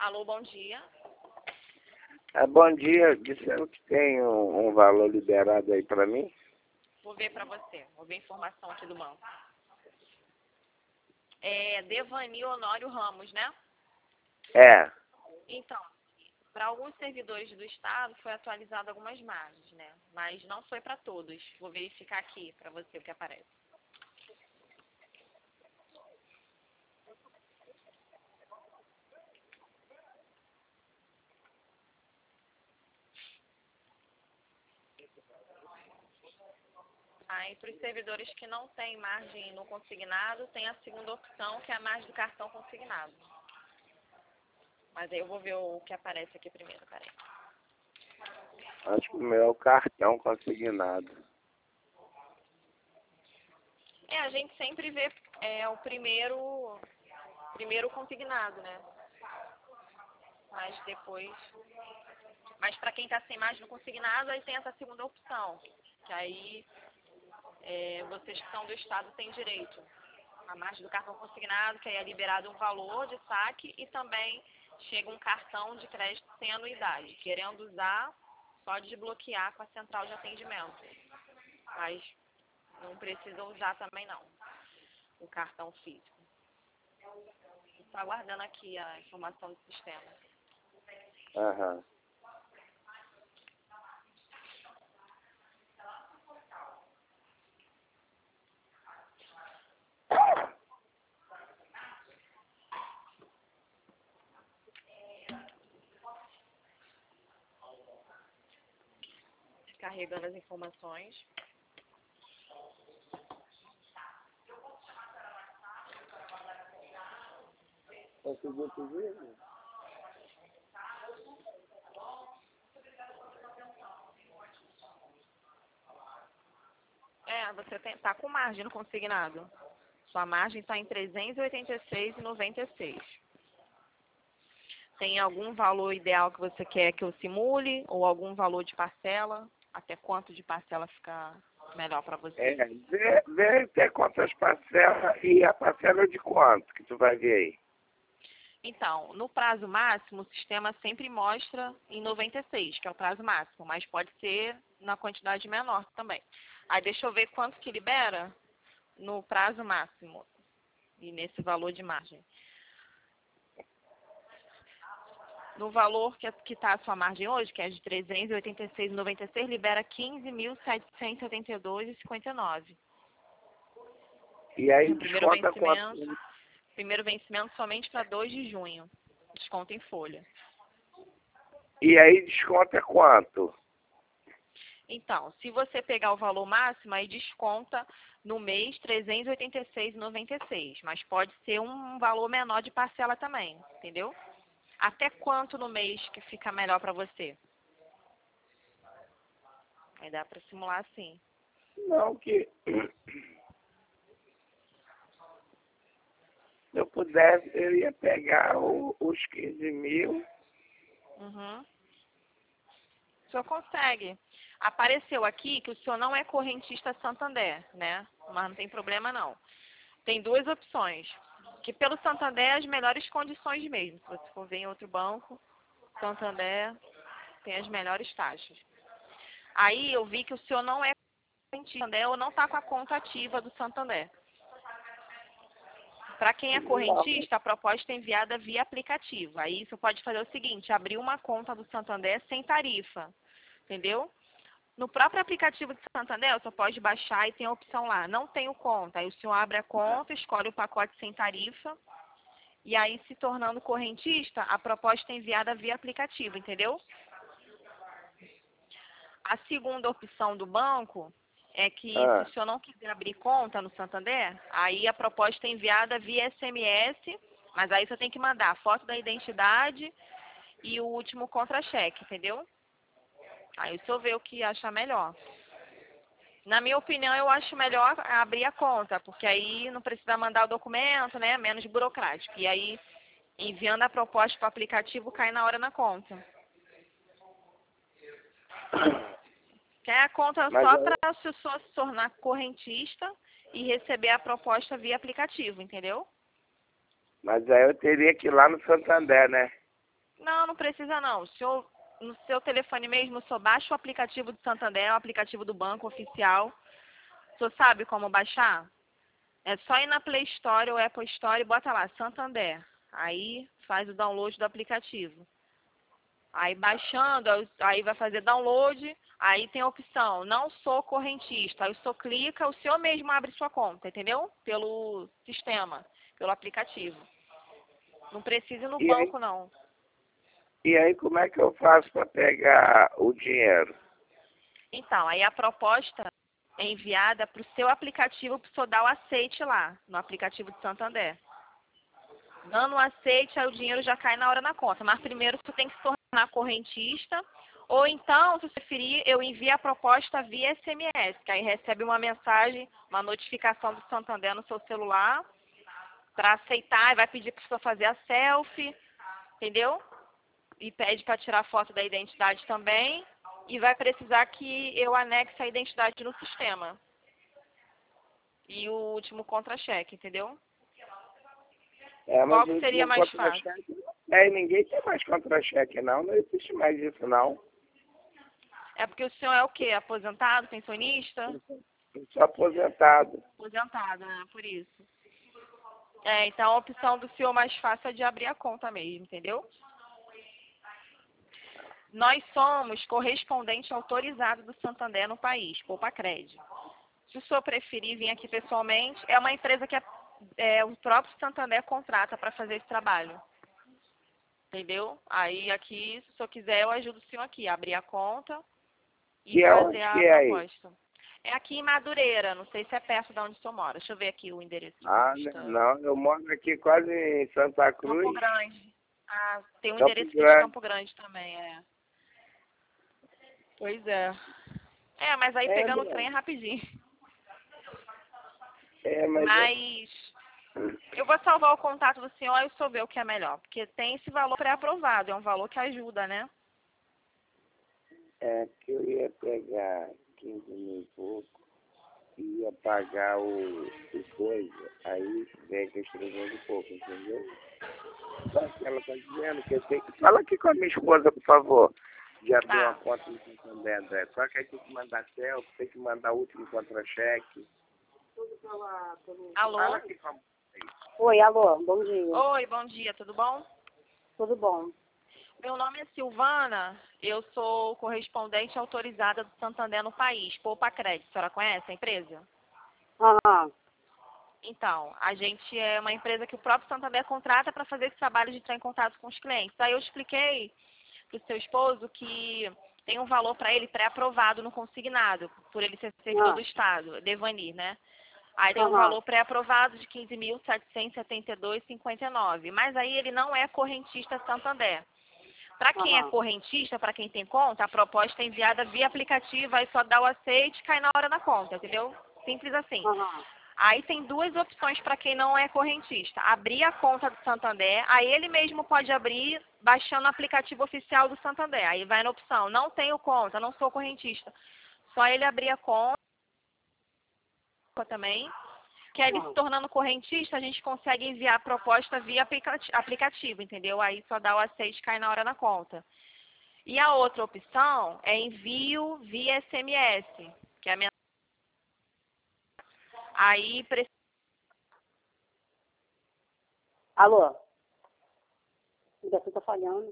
Alô, bom dia. Bom dia, disseram que tem um valor liberado aí para mim? Vou ver para você. Vou ver a informação aqui do banco. É Devani Honório Ramos, né? É. Então, para alguns servidores do Estado foi atualizado algumas margens, né? Mas não foi para todos. Vou verificar aqui para você o que aparece. Aí, para os servidores que não têm margem no consignado, tem a segunda opção, que é a margem do cartão consignado. Mas aí eu vou ver o que aparece aqui primeiro, peraí. Acho que o meu é o cartão consignado. A gente sempre vê o primeiro consignado, né? Mas depois... Mas para quem está sem margem no consignado, aí tem essa segunda opção. Que aí vocês que são do Estado têm direito. A margem do cartão consignado, que aí é liberado um valor de saque e também chega um cartão de crédito sem anuidade. Querendo usar, só desbloquear com a central de atendimento. Mas não precisa usar também não, o cartão físico. Estou aguardando aqui a informação do sistema. Aham. Carregando as informações. Conseguiu pedir? Você tá com margem no consignado. Sua margem está em R$ 386,96. Tem algum valor ideal que você quer que eu simule? Ou algum valor de parcela? Até quanto de parcela fica melhor para você? Vê até quantas parcelas e a parcela de quanto que tu vai ver aí. Então, no prazo máximo, o sistema sempre mostra em 96, que é o prazo máximo, mas pode ser na quantidade menor também. Aí deixa eu ver quanto que libera no prazo máximo e nesse valor de margem. No valor que está a sua margem hoje, que é de R$ 386,96, libera R$ 15.772,59. E aí No desconta quanto? primeiro vencimento somente para 2 de junho. Desconto em folha. E aí desconta quanto? Então, se você pegar o valor máximo, aí desconta no mês R$ 386,96. Mas pode ser um valor menor de parcela também, entendeu? Até quanto no mês que fica melhor para você? Aí dá para simular assim. Não, que se eu pudesse, eu ia pegar os 15 mil. Uhum. O senhor consegue. Apareceu aqui que o senhor não é correntista Santander, né? Mas não tem problema não. Tem duas opções. Que pelo Santander é as melhores condições mesmo. Se você for ver em outro banco, Santander tem as melhores taxas. Aí eu vi que o senhor não é correntista Santander ou não está com a conta ativa do Santander. Para quem é correntista, a proposta é enviada via aplicativo. Aí você pode fazer o seguinte, abrir uma conta do Santander sem tarifa, entendeu? No próprio aplicativo do Santander, você pode baixar e tem a opção lá, não tenho conta. Aí o senhor abre a conta, escolhe o pacote sem tarifa, e aí se tornando correntista, a proposta é enviada via aplicativo, entendeu? A segunda opção do banco é que se o senhor não quiser abrir conta no Santander, aí a proposta é enviada via SMS, mas aí você tem que mandar a foto da identidade e o último contra-cheque, entendeu? Aí o senhor vê o que acha melhor. Na minha opinião, eu acho melhor abrir a conta, porque aí não precisa mandar o documento, né? Menos burocrático. E aí, enviando a proposta para o aplicativo, cai na hora na conta. Quer a conta só para se o senhor se tornar correntista e receber a proposta via aplicativo, entendeu? Mas aí eu teria que ir lá no Santander, né? Não, não precisa não. O senhor, no seu telefone mesmo, o senhor baixa o aplicativo do Santander, o aplicativo do banco oficial. O senhor sabe como baixar? É só ir na Play Store ou Apple Store e bota lá, Santander. Aí faz o download do aplicativo. Aí baixando, aí vai fazer download, aí tem a opção, não sou correntista. Aí o senhor clica, o senhor mesmo abre sua conta, entendeu? Pelo sistema, pelo aplicativo. Não precisa ir no E aí, banco, não. como é que eu faço para pegar o dinheiro? Então, aí a proposta é enviada para o seu aplicativo para o senhor dar o aceite lá, no aplicativo de Santander. Dando o aceite, aí o dinheiro já cai na hora na conta. Mas primeiro você tem que se tornar correntista. Ou então, se você preferir, eu envio a proposta via SMS, que aí recebe uma mensagem, uma notificação do Santander no seu celular, para aceitar, e vai pedir para você fazer a selfie, entendeu? E pede para tirar foto da identidade também. E vai precisar que eu anexe a identidade no sistema. E o último contra-cheque, entendeu? Mas Qual o que seria último mais fácil? contra-cheque, ninguém tem mais contra-cheque não existe mais isso não. É porque o senhor é o quê? Aposentado, pensionista? Eu sou aposentado. Aposentado, né? Por isso. Então a opção do senhor mais fácil é de abrir a conta mesmo, entendeu? Nós somos correspondente autorizado do Santander no país, Poupacred. Se o senhor preferir vir aqui pessoalmente, é uma empresa que o próprio Santander contrata para fazer esse trabalho. Entendeu? Aí aqui, se o senhor quiser, eu ajudo o senhor aqui, a abrir a conta e E fazer aonde a que é aí? proposta. É aqui em Madureira, não sei se é perto de onde o senhor mora. Deixa eu ver aqui o endereço. Não, eu moro aqui quase em Santa Campo Cruz. Grande. Ah, tem um Campo endereço aqui de Grande. Campo Grande também, Pois é. Mas aí pegando o trem é rapidinho. Mas Mas eu vou salvar o contato do senhor e o senhor vê o que é melhor. Porque tem esse valor pré-aprovado, é um valor que ajuda, né? que eu ia pegar 15 mil e pouco e ia pagar o coisa, aí vem aqueles 300 e pouco, entendeu? Só que ela tá dizendo que eu tenho que... Fala aqui com a minha esposa, por favor, de abrir uma Tá. conta no Santander, André. Só que aí tem que mandar selfie, tem que mandar o último contra-cheque. Alô? Fala aqui com a... Oi, alô, bom dia. Oi, bom dia, tudo bom? Tudo bom? Meu nome é Silvana, eu sou correspondente autorizada do Santander no país, Poupacred. A senhora conhece a empresa? Aham. Então, a gente é uma empresa que o próprio Santander contrata para fazer esse trabalho de entrar em contato com os clientes. Aí eu expliquei para o seu esposo que tem um valor para ele pré-aprovado no consignado, por ele ser servidor do Estado, Devani, né? Aí tem um valor pré-aprovado de 15.772,59. Mas aí ele não é correntista Santander. Para quem é correntista, para quem tem conta, a proposta é enviada via aplicativo, aí só dá o aceite e cai na hora na conta, entendeu? Simples assim. Aí tem duas opções para quem não é correntista. Abrir a conta do Santander, aí ele mesmo pode abrir baixando o aplicativo oficial do Santander. Aí vai na opção, não tenho conta, não sou correntista. Só ele abrir a conta também, que aí ele se tornando correntista, a gente consegue enviar a proposta via aplicativo, entendeu? Aí só dá o aceite e cai na hora na conta. E a outra opção é envio via SMS, que é a minha... Aí Alô? O daqui tá falhando.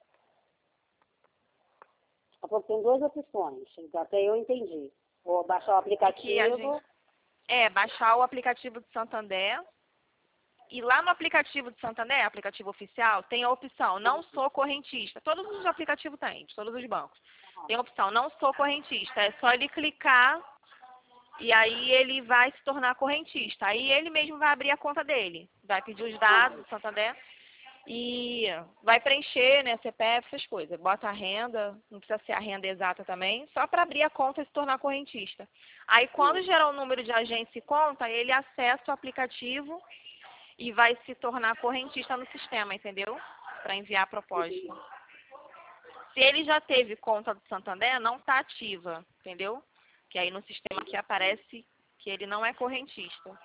Tem duas opções, até eu entendi. Ou baixar o aplicativo. Baixar o aplicativo do Santander. E lá no aplicativo do Santander, aplicativo oficial, tem a opção não sou correntista. Todos os aplicativos têm, de todos os bancos. Tem a opção não sou correntista. É só ele clicar e aí ele vai se tornar correntista. Aí ele mesmo vai abrir a conta dele. Vai pedir os dados do Santander e vai preencher, né, CPF, essas coisas. Bota a renda, não precisa ser a renda exata também, só para abrir a conta e se tornar correntista. Aí quando gerar o número de agência e conta, ele acessa o aplicativo e vai se tornar correntista no sistema, entendeu? Para enviar a proposta. Se ele já teve conta do Santander, não está ativa, entendeu? Que aí no sistema aqui aparece que ele não é correntista.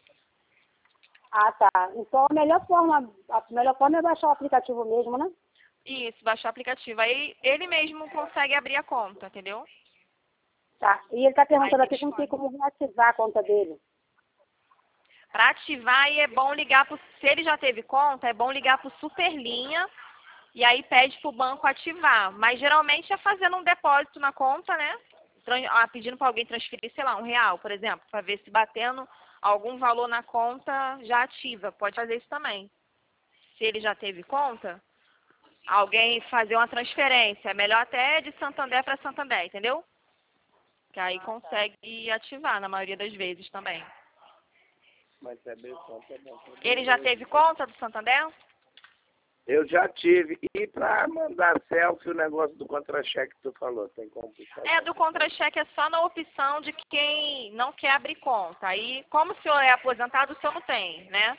Ah, tá. Então a melhor forma é baixar o aplicativo mesmo, né? Isso, baixar o aplicativo. Aí ele mesmo consegue abrir a conta, entendeu? Tá. E ele está perguntando Aí aqui como tem como reativar a conta dele. Para ativar, aí é bom ligar pro, se ele já teve conta, é bom ligar pro Superlinha e aí pede pro banco ativar. Mas geralmente é fazendo um depósito na conta, né? Pedindo para alguém transferir, sei lá, R$1, por exemplo, para ver se batendo algum valor na conta já ativa. Pode fazer isso também. Se ele já teve conta, alguém fazer uma transferência. É melhor até de Santander para Santander, entendeu? Que aí consegue ativar na maioria das vezes também. Mas abrir conta é bom. Ele já teve conta do Santander? Eu já tive. E para mandar selfie, o negócio do contra-cheque que tu falou, tem como puxar? É, do contra-cheque é só na opção de quem não quer abrir conta. Aí, como o senhor é aposentado, o senhor não tem, né?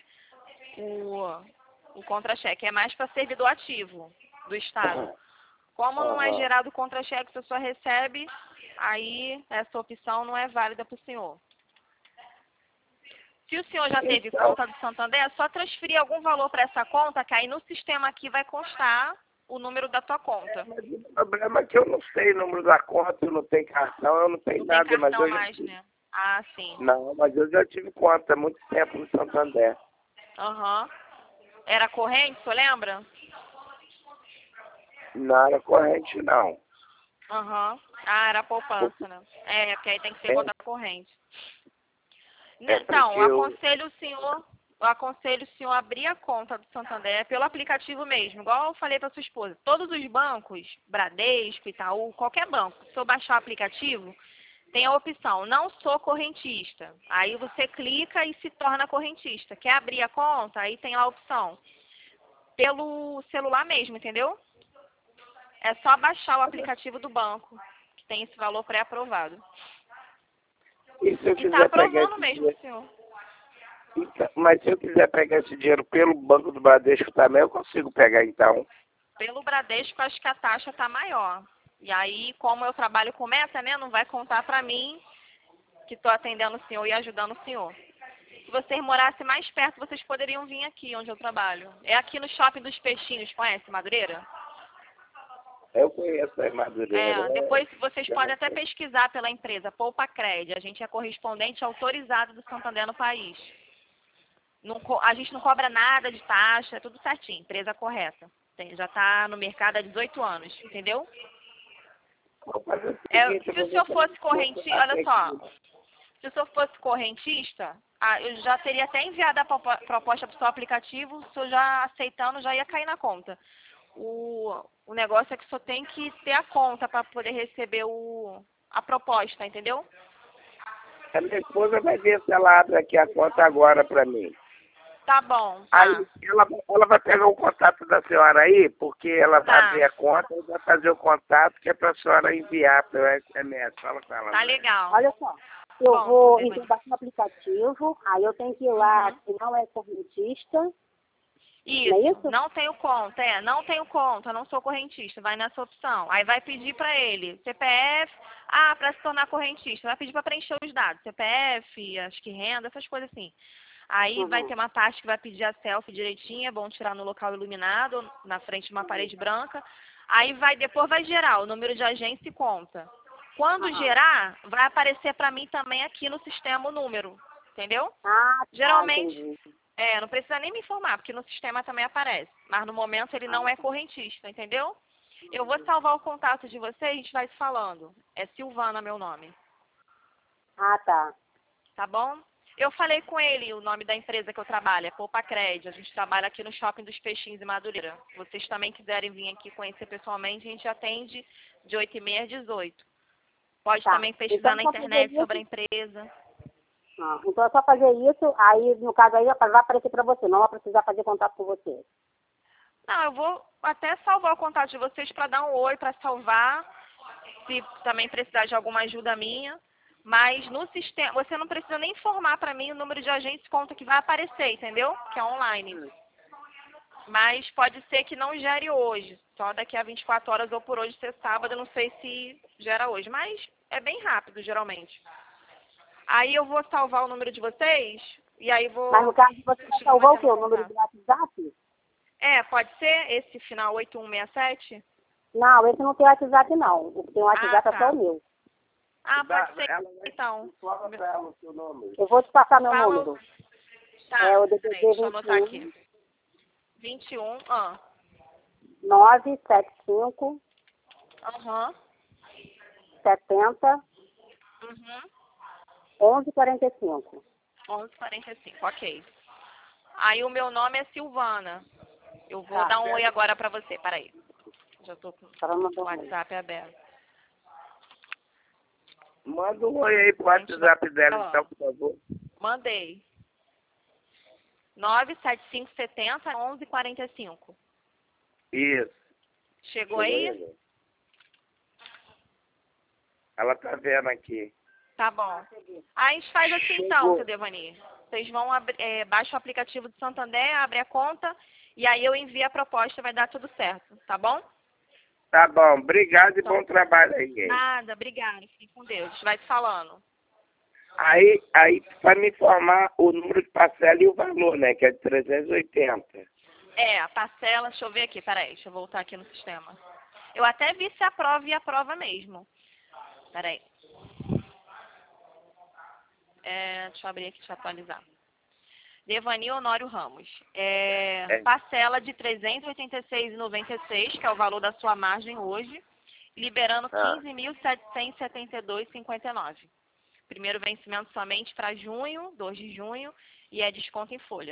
O contra-cheque é mais para servidor ativo do Estado. Como não é gerado contra-cheque, se o senhor recebe, aí essa opção não é válida para o senhor. Se o senhor já teve conta do Santander, é só transferir algum valor para essa conta, que aí no sistema aqui vai constar o número da tua conta. Mas o problema é que eu não sei o número da conta, eu não tenho cartão, eu não tenho Não nada. tem Mas cartão eu já mais, tive. né? Ah, sim. Não, mas eu já tive conta há muito tempo no Santander. Aham. Era corrente, o senhor lembra? Não era corrente, não. Aham. Ah, era poupança, né? É, porque aí tem que ser É. conta corrente. É Então, porque eu... eu aconselho o senhor abrir a conta do Santander pelo aplicativo mesmo, igual eu falei para sua esposa. Todos os bancos, Bradesco, Itaú, qualquer banco, se eu baixar o aplicativo, tem a opção, não sou correntista. Aí você clica e se torna correntista. Quer abrir a conta? Aí tem lá a opção. Pelo celular mesmo, entendeu? É só baixar o aplicativo do banco, que tem esse valor pré-aprovado. E se eu E tá quiser pegar aprovando esse mesmo, dinheiro... senhor. Então, mas se eu quiser pegar esse dinheiro pelo Banco do Bradesco também, eu consigo pegar então. Pelo Bradesco, acho que a taxa tá maior. E aí, como eu trabalho com meta, né, não vai contar pra mim que tô atendendo o senhor e ajudando o senhor. Se vocês morassem mais perto, vocês poderiam vir aqui onde eu trabalho. É aqui no Shopping dos Peixinhos, conhece Madureira? Eu conheço a Madureira. É, depois vocês podem até pesquisar pela empresa, Poupa Cred. A gente é correspondente autorizado do Santander no país. A gente não cobra nada de taxa, é tudo certinho, empresa correta. Já está no mercado há 18 anos, entendeu? Se o senhor fosse correntista, olha só, se o senhor fosse correntista, eu já teria até enviado a proposta para o seu aplicativo, o senhor já aceitando, já ia cair na conta. O negócio é que o senhor tem que ter a conta para poder receber a proposta, entendeu? A minha esposa vai ver se ela abre aqui a conta agora para mim. Tá bom, tá. Aí ela vai pegar o contato da senhora aí, porque ela vai abrir a conta e vai fazer o contato que é para a senhora enviar pelo SMS. Fala com ela. Tá legal. Olha só, eu vou baixar no aplicativo, aí eu tenho que ir lá, se não é correntista. Isso, Não é isso? Não tenho conta, não tenho conta, não sou correntista, vai nessa opção. Aí vai pedir para ele, CPF, para se tornar correntista, vai pedir para preencher os dados, CPF, acho que renda, essas coisas assim. Aí vai ter uma parte que vai pedir a selfie direitinho, é bom tirar no local iluminado, na frente de uma parede branca. Aí depois vai gerar o número de agência e conta. Quando gerar, vai aparecer para mim também aqui no sistema o número, entendeu? Geralmente, entendi. não precisa nem me informar, porque no sistema também aparece. Mas no momento ele não é correntista, entendeu? Eu vou salvar o contato de você e a gente vai se falando. É Silvana meu nome. Tá. Tá bom? Eu falei com ele o nome da empresa que eu trabalho, é Poupa Cred. A gente trabalha aqui no Shopping dos Peixinhos em Madureira. Se vocês também quiserem vir aqui conhecer pessoalmente, a gente atende de 8h30 às 18h. Pode também pesquisar na internet sobre a empresa. Então é só fazer isso, aí no caso aí vai aparecer para você, não vai precisar fazer contato com você. Não, eu vou até salvar o contato de vocês para dar um oi, para salvar, se também precisar de alguma ajuda minha. Mas no sistema, você não precisa nem informar para mim o número de agentes de conta que vai aparecer, entendeu? Que é online. Mas pode ser que não gere hoje, só daqui a 24 horas ou por hoje ser sábado, eu não sei se gera hoje. Mas é bem rápido, geralmente. Aí eu vou salvar o número de vocês e aí vou... Mas no caso você vai salvar o quê? O número do WhatsApp? pode ser? Esse final 8167? Não, esse não tem WhatsApp, não. O que tem WhatsApp tá. é só o meu. Ah, pode ser, Ela então. fala pra ela o seu nome. Eu vou te passar meu Fala número. Tá, É o peraí, DDD deixa eu anotar 21 aqui. 21, 975 aham, 70 uhum, 1145. 11:45, ok. Aí o meu nome é Silvana. Eu vou Tá. dar um oi agora pra você, peraí. Já tô com Para o mandar um WhatsApp aberto. Manda um oi aí pro WhatsApp dela, então, por favor. Mandei. 97570 11:45. Isso. Chegou aí? Ela tá vendo aqui. Tá bom. Aí a gente faz assim então, seu Devani. Vocês vão baixa o aplicativo do Santander, abre a conta e aí eu envio a proposta, vai dar tudo certo, tá bom? Tá bom, obrigado e bom trabalho aí. Hein? Nada, obrigada. Fique com Deus. Vai te falando. Aí para me informar o número de parcela e o valor, né? Que é de 380. A parcela, deixa eu ver aqui, peraí, deixa eu voltar aqui no sistema. Eu até vi se aprova e aprova mesmo. Peraí. Deixa eu abrir aqui, deixa eu atualizar. Devani Honório Ramos. Parcela de R$ 386,96, que é o valor da sua margem hoje, liberando R$ 15.772,59. Primeiro vencimento somente para junho, 2 de junho, e é desconto em folha.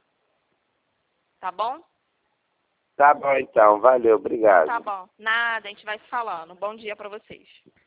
Tá bom? Tá bom então, valeu, obrigado. Tá bom. Nada, a gente vai se falando. Bom dia para vocês.